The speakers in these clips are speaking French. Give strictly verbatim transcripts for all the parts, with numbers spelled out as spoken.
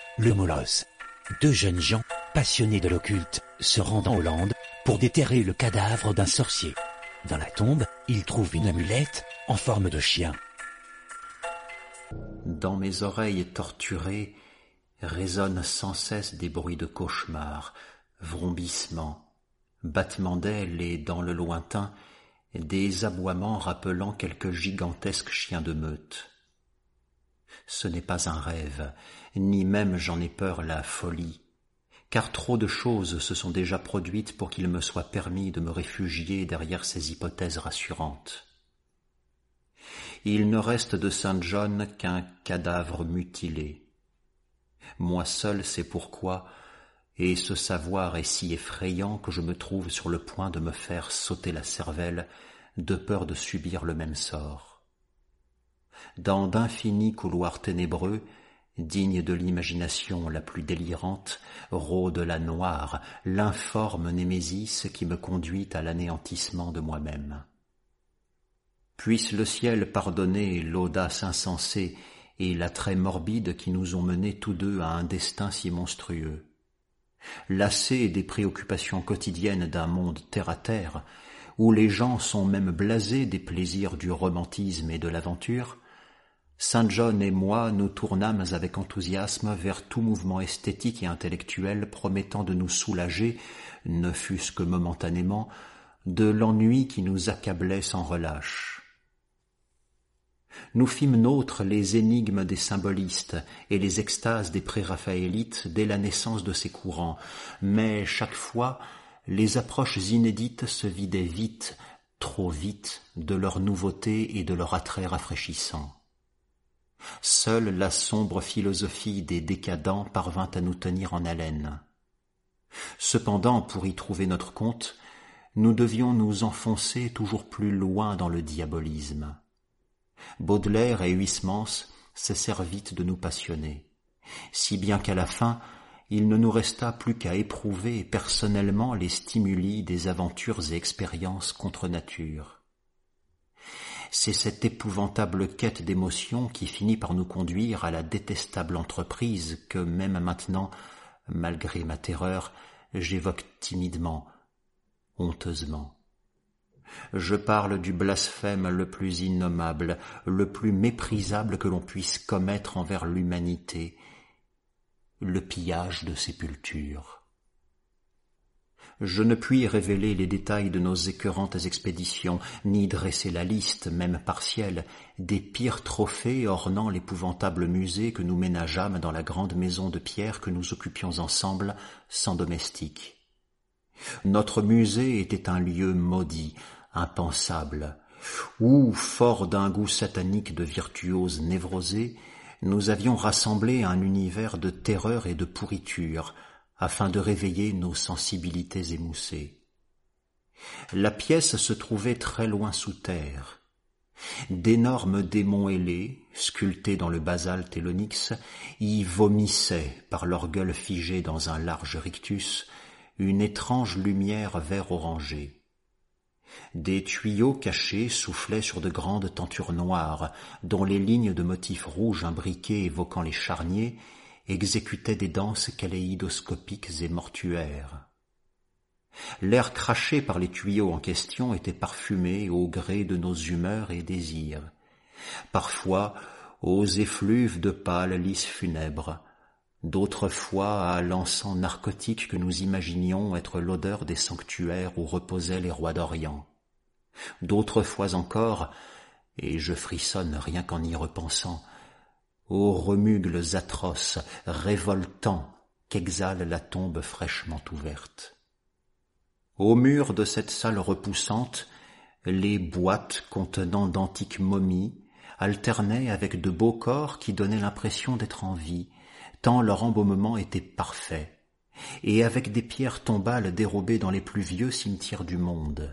Le Molosse. Deux jeunes gens, passionnés de l'occulte, se rendent en Hollande pour déterrer le cadavre d'un sorcier. Dans la tombe, ils trouvent une amulette en forme de chien. Dans mes oreilles torturées résonnent sans cesse des bruits de cauchemar, vrombissements, battements d'ailes et, dans le lointain, des aboiements rappelant quelques gigantesques chiens de meute. Ce n'est pas un rêve, ni même, j'en ai peur, la folie, car trop de choses se sont déjà produites pour qu'il me soit permis de me réfugier derrière ces hypothèses rassurantes. Il ne reste de Saint John qu'un cadavre mutilé. Moi seul sais pourquoi, et ce savoir est si effrayant que je me trouve sur le point de me faire sauter la cervelle de peur de subir le même sort. Dans d'infinis couloirs ténébreux, dignes de l'imagination la plus délirante, rôde la noire, l'informe némésis qui me conduit à l'anéantissement de moi-même. Puisse le ciel pardonner l'audace insensée et l'attrait morbide qui nous ont menés tous deux à un destin si monstrueux. Lassés des préoccupations quotidiennes d'un monde terre-à-terre, où les gens sont même blasés des plaisirs du romantisme et de l'aventure, Saint John et moi nous tournâmes avec enthousiasme vers tout mouvement esthétique et intellectuel promettant de nous soulager, ne fût-ce que momentanément, de l'ennui qui nous accablait sans relâche. Nous fîmes nôtres les énigmes des symbolistes et les extases des préraphaélites dès la naissance de ces courants, mais chaque fois les approches inédites se vidaient vite, trop vite, de leur nouveauté et de leur attrait rafraîchissant. Seule la sombre philosophie des décadents parvint à nous tenir en haleine. Cependant, pour y trouver notre compte, nous devions nous enfoncer toujours plus loin dans le diabolisme. Baudelaire et Huysmans cessèrent vite de nous passionner, si bien qu'à la fin, il ne nous resta plus qu'à éprouver personnellement les stimuli des aventures et expériences contre nature. C'est cette épouvantable quête d'émotions qui finit par nous conduire à la détestable entreprise que même maintenant, malgré ma terreur, j'évoque timidement, honteusement. Je parle du blasphème le plus innommable, le plus méprisable que l'on puisse commettre envers l'humanité, le pillage de sépultures. Je ne puis révéler les détails de nos écœurantes expéditions, ni dresser la liste, même partielle, des pires trophées ornant l'épouvantable musée que nous ménageâmes dans la grande maison de pierre que nous occupions ensemble, sans domestique. Notre musée était un lieu maudit, impensable, où, fort d'un goût satanique de virtuoses névrosés, nous avions rassemblé un univers de terreur et de pourriture, afin de réveiller nos sensibilités émoussées. La pièce se trouvait très loin sous terre. D'énormes démons ailés, sculptés dans le basalte et l'onyx, y vomissaient, par leur gueule figée dans un large rictus, une étrange lumière vert-orangé. Des tuyaux cachés soufflaient sur de grandes tentures noires, dont les lignes de motifs rouges imbriqués évoquant les charniers exécutaient des danses kaléidoscopiques et mortuaires. L'air craché par les tuyaux en question était parfumé au gré de nos humeurs et désirs, parfois aux effluves de pâles lys funèbres, d'autres fois à l'encens narcotique que nous imaginions être l'odeur des sanctuaires où reposaient les rois d'Orient, d'autres fois encore, et je frissonne rien qu'en y repensant, aux remugles atroces, révoltants, qu'exhale la tombe fraîchement ouverte. Au mur de cette salle repoussante, les boîtes contenant d'antiques momies alternaient avec de beaux corps qui donnaient l'impression d'être en vie, tant leur embaumement était parfait, et avec des pierres tombales dérobées dans les plus vieux cimetières du monde.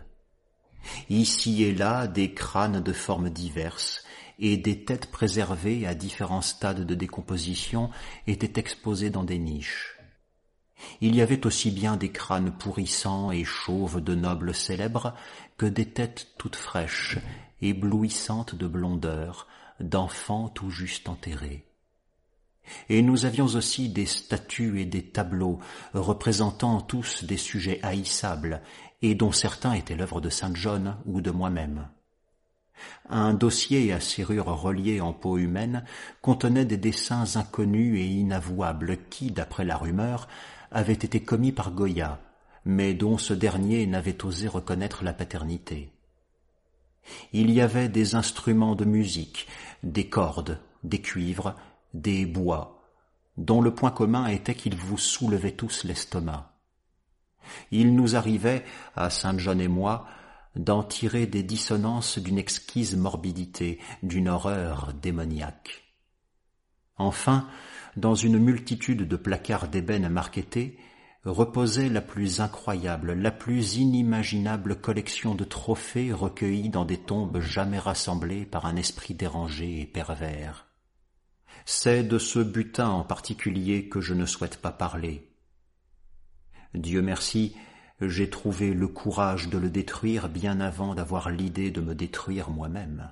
Ici et là, des crânes de formes diverses, et des têtes préservées à différents stades de décomposition étaient exposées dans des niches. Il y avait aussi bien des crânes pourrissants et chauves de nobles célèbres que des têtes toutes fraîches, éblouissantes de blondeur, d'enfants tout juste enterrés. Et nous avions aussi des statues et des tableaux représentant tous des sujets haïssables et dont certains étaient l'œuvre de Saint John ou de moi-même. Un dossier à serrure reliée en peau humaine contenait des dessins inconnus et inavouables qui, d'après la rumeur, avaient été commis par Goya, mais dont ce dernier n'avait osé reconnaître la paternité. Il y avait des instruments de musique, des cordes, des cuivres, des bois, dont le point commun était qu'ils vous soulevaient tous l'estomac. Il nous arrivait, à Saint John et moi, d'en tirer des dissonances d'une exquise morbidité, d'une horreur démoniaque. Enfin, dans une multitude de placards d'ébène marquetés, reposait la plus incroyable, la plus inimaginable collection de trophées recueillis dans des tombes jamais rassemblées par un esprit dérangé et pervers. C'est de ce butin en particulier que je ne souhaite pas parler. Dieu merci, j'ai trouvé le courage de le détruire bien avant d'avoir l'idée de me détruire moi-même.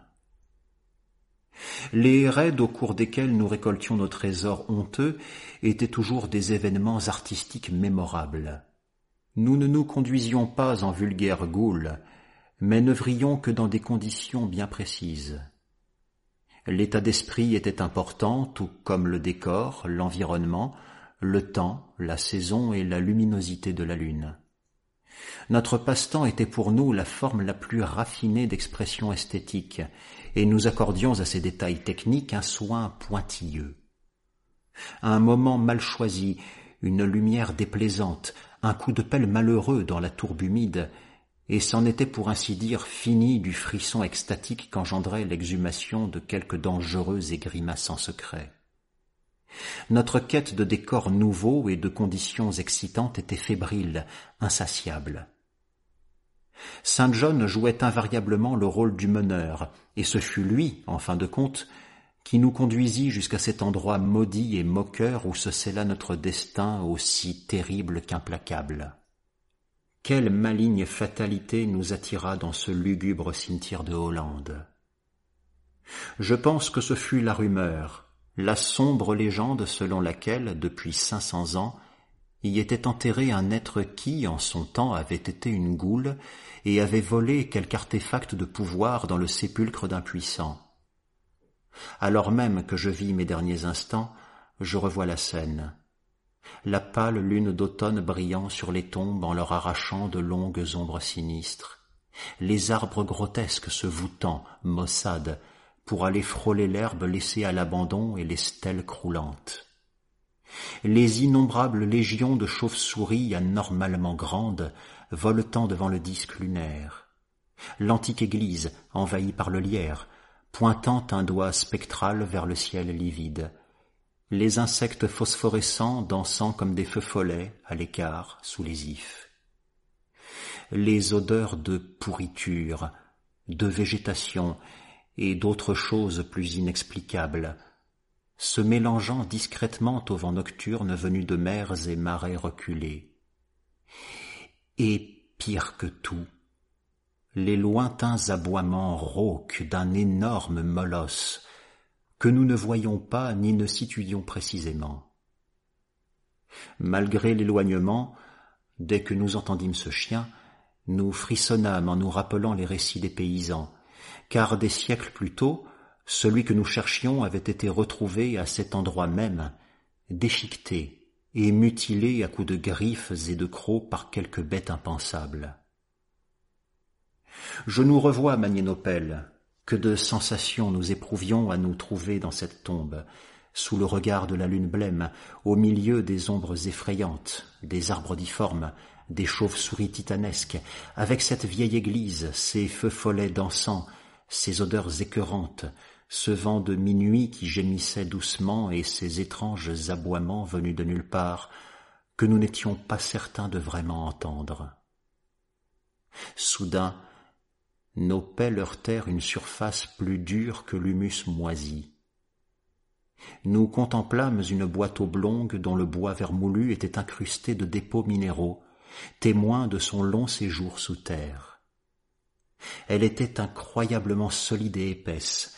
Les raids au cours desquels nous récoltions nos trésors honteux étaient toujours des événements artistiques mémorables. Nous ne nous conduisions pas en vulgaires ghouls, mais n'œuvrions que dans des conditions bien précises. L'état d'esprit était important, tout comme le décor, l'environnement, le temps, la saison et la luminosité de la lune. Notre passe-temps était pour nous la forme la plus raffinée d'expression esthétique, et nous accordions à ces détails techniques un soin pointilleux. Un moment mal choisi, une lumière déplaisante, un coup de pelle malheureux dans la tourbe humide, et c'en était pour ainsi dire fini du frisson extatique qu'engendrait l'exhumation de quelque dangereux et grimaçant secret. Notre quête de décors nouveaux et de conditions excitantes était fébrile, insatiable. Saint John jouait invariablement le rôle du meneur, et ce fut lui, en fin de compte, qui nous conduisit jusqu'à cet endroit maudit et moqueur où se scella notre destin aussi terrible qu'implacable. Quelle maligne fatalité nous attira dans ce lugubre cimetière de Hollande? Je pense que ce fut la rumeur, la sombre légende selon laquelle, depuis cinq cents ans, y était enterré un être qui, en son temps, avait été une goule et avait volé quelque artefact de pouvoir dans le sépulcre d'un puissant. Alors même que je vis mes derniers instants, je revois la scène. La pâle lune d'automne brillant sur les tombes en leur arrachant de longues ombres sinistres, les arbres grotesques se voûtant, maussades, pour aller frôler l'herbe laissée à l'abandon et les stèles croulantes. Les innombrables légions de chauves-souris anormalement grandes voletant devant le disque lunaire. L'antique église, envahie par le lierre, pointant un doigt spectral vers le ciel livide. Les insectes phosphorescents dansant comme des feux follets à l'écart sous les ifs. Les odeurs de pourriture, de végétation et d'autres choses plus inexplicables, se mélangeant discrètement au vent nocturne venu de mers et marais reculés. Et pire que tout, les lointains aboiements rauques d'un énorme molosse que nous ne voyions pas ni ne situions précisément. Malgré l'éloignement, dès que nous entendîmes ce chien, nous frissonnâmes en nous rappelant les récits des paysans, car des siècles plus tôt, celui que nous cherchions avait été retrouvé à cet endroit même, déchiqueté et mutilé à coups de griffes et de crocs par quelque bête impensable. Je nous revois, Magnénopelle, que de sensations nous éprouvions à nous trouver dans cette tombe, sous le regard de la lune blême, au milieu des ombres effrayantes, des arbres difformes, des chauves-souris titanesques, avec cette vieille église, ces feux follets dansants, ces odeurs écœurantes, ce vent de minuit qui gémissait doucement et ces étranges aboiements venus de nulle part, que nous n'étions pas certains de vraiment entendre. Soudain, nos pelles heurtèrent une surface plus dure que l'humus moisi. Nous contemplâmes une boîte oblongue dont le bois vermoulu était incrusté de dépôts minéraux, témoins de son long séjour sous terre. Elle était incroyablement solide et épaisse,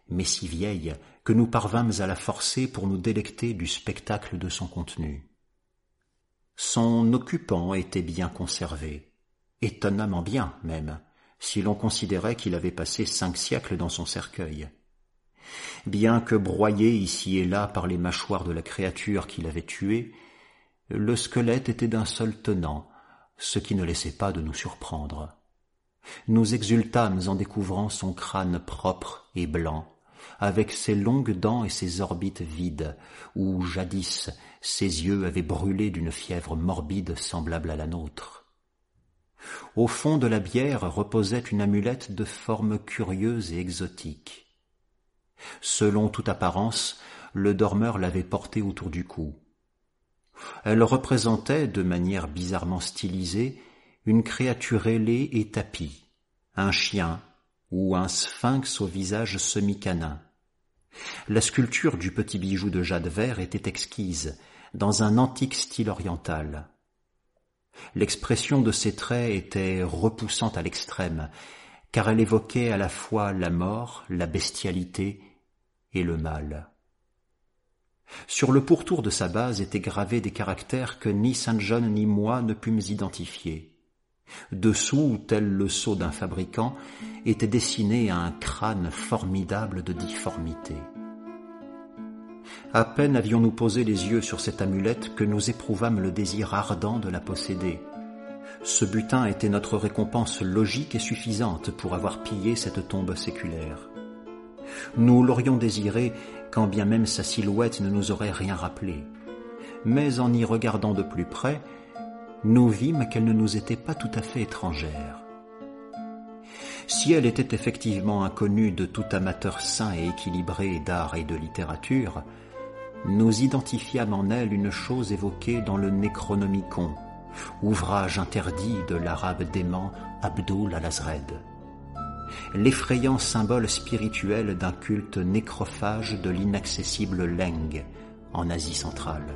mais si vieille que nous parvînmes à la forcer pour nous délecter du spectacle de son contenu. Son occupant était bien conservé, étonnamment bien même, si l'on considérait qu'il avait passé cinq siècles dans son cercueil. Bien que broyé ici et là par les mâchoires de la créature qui l'avait tué, le squelette était d'un seul tenant, ce qui ne laissait pas de nous surprendre. Nous exultâmes en découvrant son crâne propre et blanc, avec ses longues dents et ses orbites vides, où jadis ses yeux avaient brûlé d'une fièvre morbide semblable à la nôtre. Au fond de la bière reposait une amulette de forme curieuse et exotique. Selon toute apparence, le dormeur l'avait portée autour du cou. Elle représentait, de manière bizarrement stylisée, une créature ailée et tapie, un chien ou un sphinx au visage semi-canin. La sculpture du petit bijou de jade vert était exquise, dans un antique style oriental. L'expression de ses traits était repoussante à l'extrême, car elle évoquait à la fois la mort, la bestialité et le mal. Sur le pourtour de sa base étaient gravés des caractères que ni Saint John ni moi ne pûmes identifier. Dessous, tel le sceau d'un fabricant, était dessiné un crâne formidable de difformité. À peine avions-nous posé les yeux sur cette amulette que nous éprouvâmes le désir ardent de la posséder. Ce butin était notre récompense logique et suffisante pour avoir pillé cette tombe séculaire. Nous l'aurions désirée quand bien même sa silhouette ne nous aurait rien rappelé. Mais en y regardant de plus près, nous vîmes qu'elle ne nous était pas tout à fait étrangère. Si elle était effectivement inconnue de tout amateur sain et équilibré d'art et de littérature, nous identifiâmes en elle une chose évoquée dans le Necronomicon, ouvrage interdit de l'arabe dément Abdul al-Azred, l'effrayant symbole spirituel d'un culte nécrophage de l'inaccessible Leng, en Asie centrale.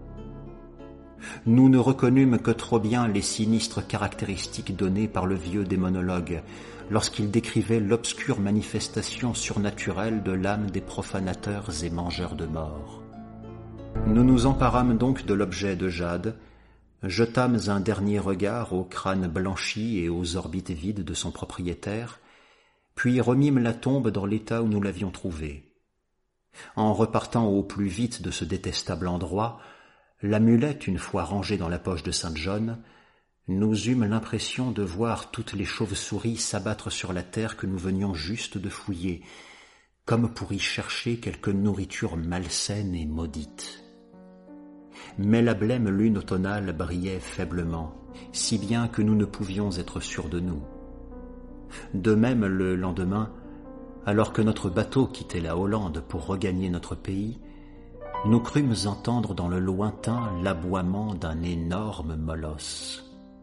Nous ne reconnûmes que trop bien les sinistres caractéristiques données par le vieux démonologue lorsqu'il décrivait l'obscure manifestation surnaturelle de l'âme des profanateurs et mangeurs de morts. Nous nous emparâmes donc de l'objet de jade, jetâmes un dernier regard au crâne blanchi et aux orbites vides de son propriétaire, puis remîmes la tombe dans l'état où nous l'avions trouvée. En repartant au plus vite de ce détestable endroit, l'amulette, une fois rangée dans la poche de Saint John, nous eûmes l'impression de voir toutes les chauves-souris s'abattre sur la terre que nous venions juste de fouiller, comme pour y chercher quelque nourriture malsaine et maudite. Mais la blême lune automnale brillait faiblement, si bien que nous ne pouvions être sûrs de nous. De même, le lendemain, alors que notre bateau quittait la Hollande pour regagner notre pays, nous crûmes entendre dans le lointain l'aboiement d'un énorme molosse.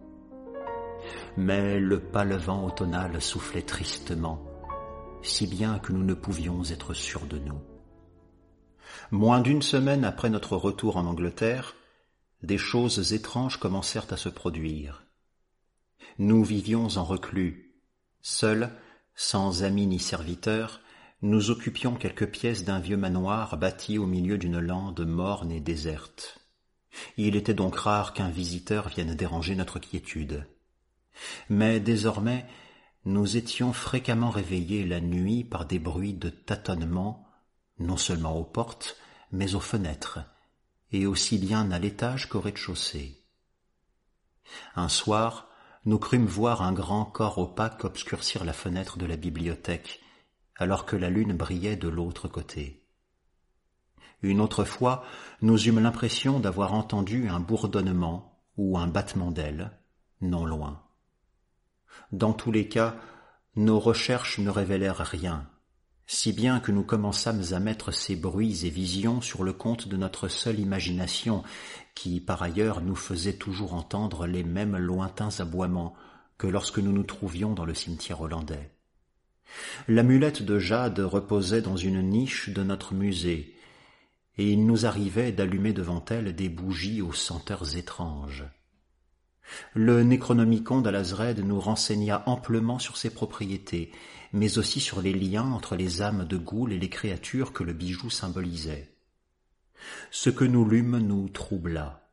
Mais le pâle vent automnal soufflait tristement, si bien que nous ne pouvions être sûrs de nous. Moins d'une semaine après notre retour en Angleterre, des choses étranges commencèrent à se produire. Nous vivions en reclus, seuls, sans amis ni serviteurs, nous occupions quelques pièces d'un vieux manoir bâti au milieu d'une lande morne et déserte. Il était donc rare qu'un visiteur vienne déranger notre quiétude. Mais désormais, nous étions fréquemment réveillés la nuit par des bruits de tâtonnement, non seulement aux portes, mais aux fenêtres, et aussi bien à l'étage qu'au rez-de-chaussée. Un soir, nous crûmes voir un grand corps opaque obscurcir la fenêtre de la bibliothèque, alors que la lune brillait de l'autre côté. Une autre fois, nous eûmes l'impression d'avoir entendu un bourdonnement ou un battement d'ailes, non loin. Dans tous les cas, nos recherches ne révélèrent rien, si bien que nous commençâmes à mettre ces bruits et visions sur le compte de notre seule imagination, qui par ailleurs nous faisait toujours entendre les mêmes lointains aboiements que lorsque nous nous trouvions dans le cimetière hollandais. L'amulette de jade reposait dans une niche de notre musée, et il nous arrivait d'allumer devant elle des bougies aux senteurs étranges. Le Necronomicon d'Alhazred nous renseigna amplement sur ses propriétés, mais aussi sur les liens entre les âmes de Goul et les créatures que le bijou symbolisait. Ce que nous lûmes nous troubla.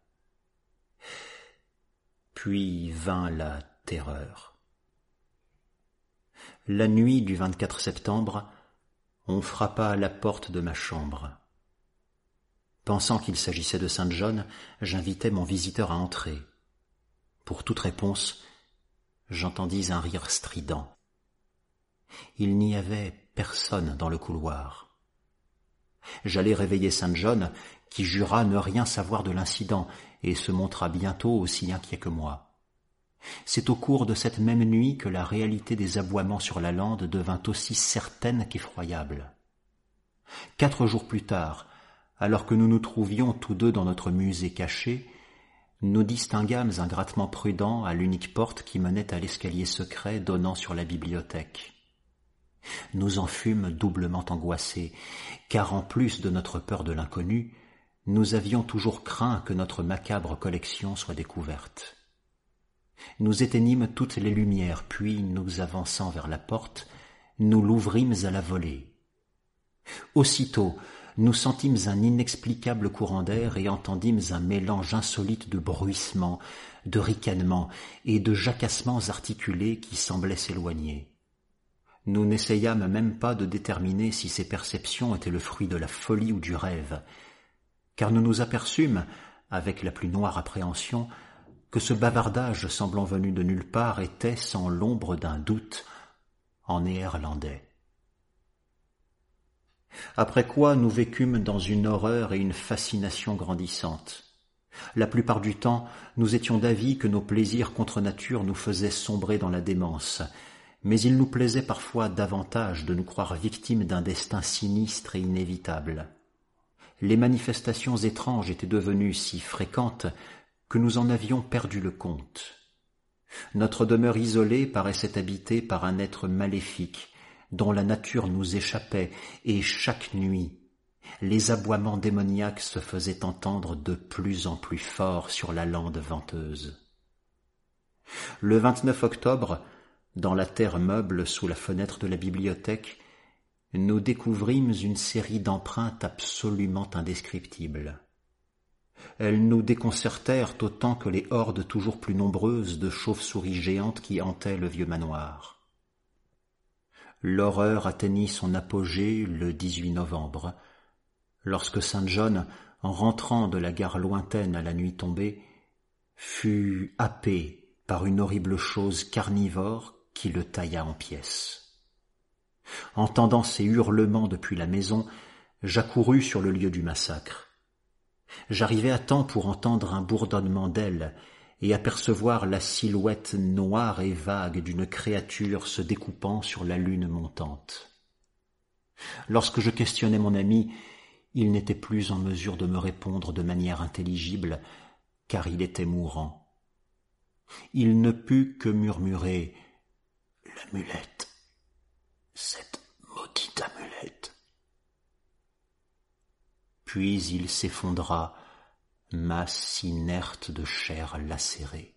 Puis vint la terreur. La nuit du vingt-quatre septembre, on frappa à la porte de ma chambre. Pensant qu'il s'agissait de Sainte John, j'invitai mon visiteur à entrer. Pour toute réponse, j'entendis un rire strident. Il n'y avait personne dans le couloir. J'allai réveiller Sainte John, qui jura ne rien savoir de l'incident et se montra bientôt aussi inquiet que moi. C'est au cours de cette même nuit que la réalité des aboiements sur la lande devint aussi certaine qu'effroyable. Quatre jours plus tard, alors que nous nous trouvions tous deux dans notre musée caché, nous distinguâmes un grattement prudent à l'unique porte qui menait à l'escalier secret donnant sur la bibliothèque. Nous en fûmes doublement angoissés, car en plus de notre peur de l'inconnu, nous avions toujours craint que notre macabre collection soit découverte. Nous éteignîmes toutes les lumières, puis, nous avançant vers la porte, nous l'ouvrîmes à la volée. Aussitôt, nous sentîmes un inexplicable courant d'air et entendîmes un mélange insolite de bruissements, de ricanements et de jacassements articulés qui semblaient s'éloigner. Nous n'essayâmes même pas de déterminer si ces perceptions étaient le fruit de la folie ou du rêve, car nous nous aperçûmes, avec la plus noire appréhension, que ce bavardage semblant venu de nulle part était, sans l'ombre d'un doute, en néerlandais. Après quoi nous vécûmes dans une horreur et une fascination grandissantes. La plupart du temps, nous étions d'avis que nos plaisirs contre nature nous faisaient sombrer dans la démence, mais il nous plaisait parfois davantage de nous croire victimes d'un destin sinistre et inévitable. Les manifestations étranges étaient devenues si fréquentes que nous en avions perdu le compte. Notre demeure isolée paraissait habitée par un être maléfique, dont la nature nous échappait, et chaque nuit, les aboiements démoniaques se faisaient entendre de plus en plus fort sur la lande venteuse. Le vingt-neuf octobre, dans la terre meuble sous la fenêtre de la bibliothèque, nous découvrîmes une série d'empreintes absolument indescriptibles. Elles nous déconcertèrent autant que les hordes toujours plus nombreuses de chauves-souris géantes qui hantaient le vieux manoir. L'horreur atteignit son apogée le dix-huit novembre, lorsque Sainte John, en rentrant de la gare lointaine à la nuit tombée, fut happé par une horrible chose carnivore qui le tailla en pièces. Entendant ces hurlements depuis la maison, j'accourus sur le lieu du massacre. J'arrivai à temps pour entendre un bourdonnement d'ailes et apercevoir la silhouette noire et vague d'une créature se découpant sur la lune montante. Lorsque je questionnai mon ami, il n'était plus en mesure de me répondre de manière intelligible, car il était mourant. Il ne put que murmurer « L'amulette, cette maudite amulette !» Puis il s'effondra, masse inerte de chair lacérée.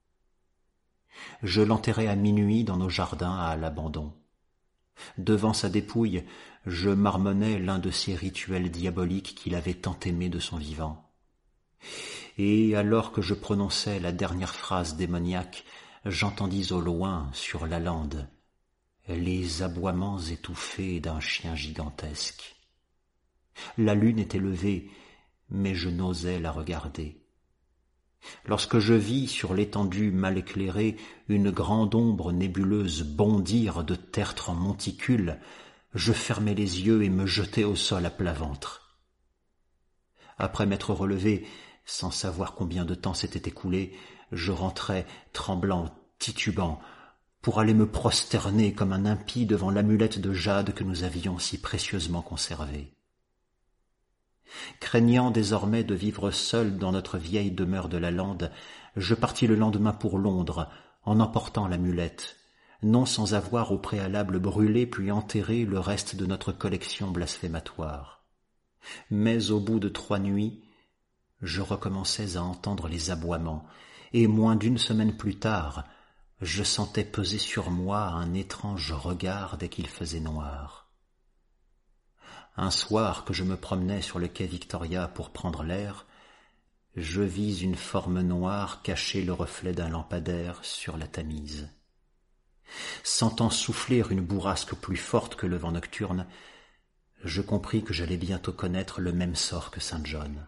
Je l'enterrai à minuit dans nos jardins à l'abandon. Devant sa dépouille, je marmonnais l'un de ces rituels diaboliques qu'il avait tant aimés de son vivant. Et alors que je prononçais la dernière phrase démoniaque, j'entendis au loin, sur la lande, les aboiements étouffés d'un chien gigantesque. La lune était levée, mais je n'osais la regarder. Lorsque je vis sur l'étendue mal éclairée une grande ombre nébuleuse bondir de tertre en monticule, je fermai les yeux et me jetai au sol à plat ventre. Après m'être relevé, sans savoir combien de temps s'était écoulé, je rentrai, tremblant, titubant, pour aller me prosterner comme un impie devant l'amulette de jade que nous avions si précieusement conservée. Craignant désormais de vivre seul dans notre vieille demeure de la lande, je partis le lendemain pour Londres, en emportant l'amulette, non sans avoir au préalable brûlé puis enterré le reste de notre collection blasphématoire. Mais au bout de trois nuits, je recommençais à entendre les aboiements, et moins d'une semaine plus tard, je sentais peser sur moi un étrange regard dès qu'il faisait noir. Un soir que je me promenais sur le quai Victoria pour prendre l'air, je vis une forme noire cacher le reflet d'un lampadaire sur la Tamise. Sentant souffler une bourrasque plus forte que le vent nocturne, je compris que j'allais bientôt connaître le même sort que Saint John.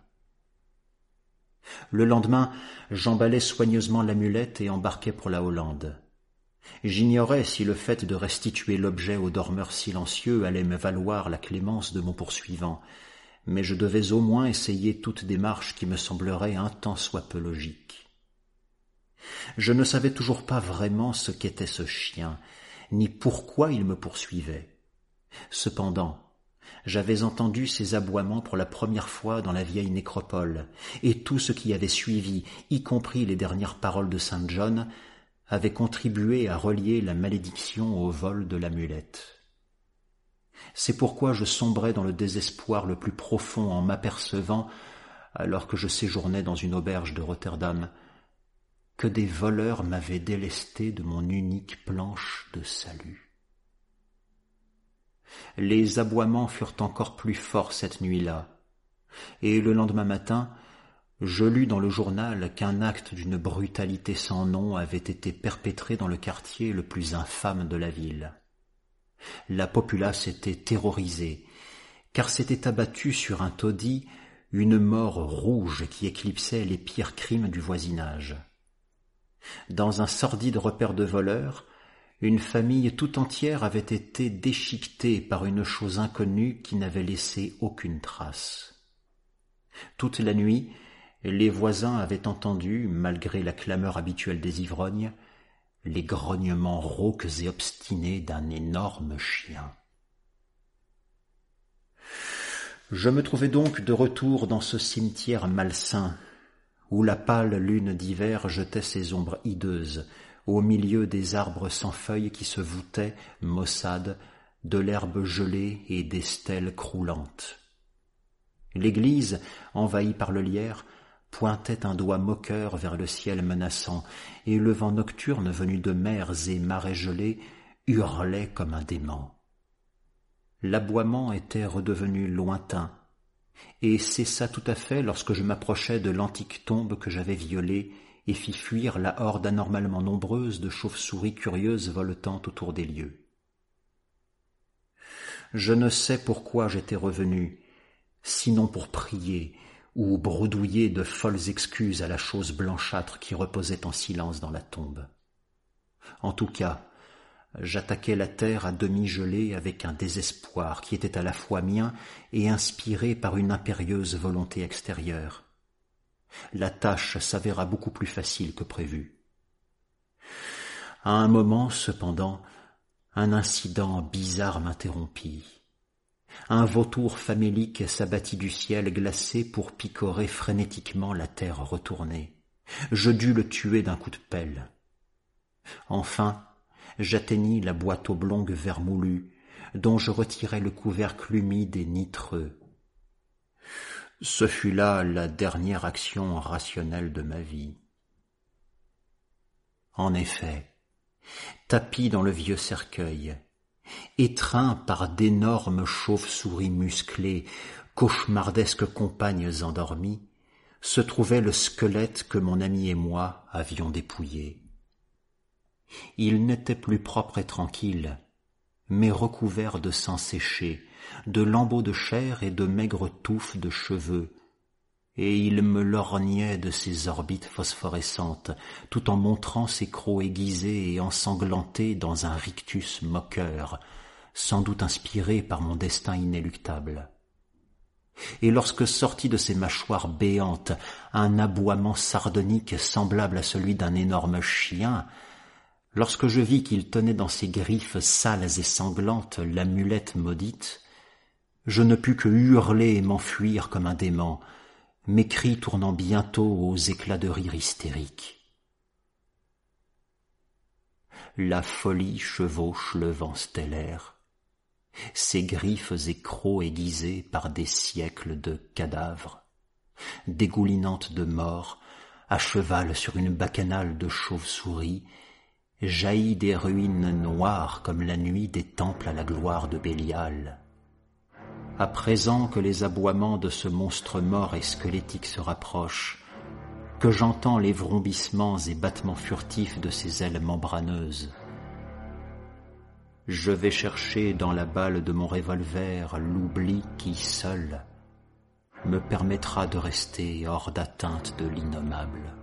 Le lendemain, j'emballai soigneusement l'amulette et embarquai pour la Hollande. J'ignorais si le fait de restituer l'objet au dormeur silencieux allait me valoir la clémence de mon poursuivant, mais je devais au moins essayer toute démarche qui me semblerait un tant soit peu logique. Je ne savais toujours pas vraiment ce qu'était ce chien, ni pourquoi il me poursuivait. Cependant, j'avais entendu ses aboiements pour la première fois dans la vieille nécropole, et tout ce qui avait suivi, y compris les dernières paroles de Saint John, avait contribué à relier la malédiction au vol de l'amulette. C'est pourquoi je sombrais dans le désespoir le plus profond en m'apercevant, alors que je séjournais dans une auberge de Rotterdam, que des voleurs m'avaient délesté de mon unique planche de salut. Les aboiements furent encore plus forts cette nuit-là, et le lendemain matin, je lus dans le journal qu'un acte d'une brutalité sans nom avait été perpétré dans le quartier le plus infâme de la ville. La populace était terrorisée, car s'était abattue sur un taudis une mort rouge qui éclipsait les pires crimes du voisinage. Dans un sordide repère de voleurs, une famille tout entière avait été déchiquetée par une chose inconnue qui n'avait laissé aucune trace. Toute la nuit, les voisins avaient entendu, malgré la clameur habituelle des ivrognes, les grognements rauques et obstinés d'un énorme chien. Je me trouvais donc de retour dans ce cimetière malsain, où la pâle lune d'hiver jetait ses ombres hideuses, au milieu des arbres sans feuilles qui se voûtaient, maussades, de l'herbe gelée et des stèles croulantes. L'église, envahie par le lierre, pointait un doigt moqueur vers le ciel menaçant, et le vent nocturne venu de mers et marais gelés hurlait comme un dément. L'aboiement était redevenu lointain, et cessa tout à fait lorsque je m'approchai de l'antique tombe que j'avais violée et fis fuir la horde anormalement nombreuse de chauves-souris curieuses voletant autour des lieux. Je ne sais pourquoi j'étais revenu, sinon pour prier ou bredouiller de folles excuses à la chose blanchâtre qui reposait en silence dans la tombe. En tout cas, j'attaquai la terre à demi gelée avec un désespoir qui était à la fois mien et inspiré par une impérieuse volonté extérieure. La tâche s'avéra beaucoup plus facile que prévu. À un moment, cependant, un incident bizarre m'interrompit. Un vautour famélique s'abattit du ciel glacé pour picorer frénétiquement la terre retournée. Je dus le tuer d'un coup de pelle. Enfin, j'atteignis la boîte oblongue vermoulue, dont je retirai le couvercle humide et nitreux. Ce fut là la dernière action rationnelle de ma vie. En effet, tapi dans le vieux cercueil, étreint par d'énormes chauves-souris musclées, cauchemardesques compagnes endormies, se trouvait le squelette que mon ami et moi avions dépouillé. Il n'était plus propre et tranquille, mais recouvert de sang séché, de lambeaux de chair et de maigres touffes de cheveux, et il me lorgnait de ses orbites phosphorescentes, tout en montrant ses crocs aiguisés et ensanglantés dans un rictus moqueur, sans doute inspiré par mon destin inéluctable. Et lorsque sortit de ses mâchoires béantes un aboiement sardonique semblable à celui d'un énorme chien, lorsque je vis qu'il tenait dans ses griffes sales et sanglantes l'amulette maudite, je ne pus que hurler et m'enfuir comme un dément, mes cris tournant bientôt aux éclats de rire hystériques. La folie chevauche le vent stellaire, ses griffes et crocs aiguisés par des siècles de cadavres, dégoulinantes de mort, à cheval sur une bacchanale de chauve-souris, jaillit des ruines noires comme la nuit des temples à la gloire de Bélial. À présent que les aboiements de ce monstre mort et squelettique se rapprochent, que j'entends les vrombissements et battements furtifs de ses ailes membraneuses, je vais chercher dans la balle de mon revolver l'oubli qui, seul, me permettra de rester hors d'atteinte de l'innommable.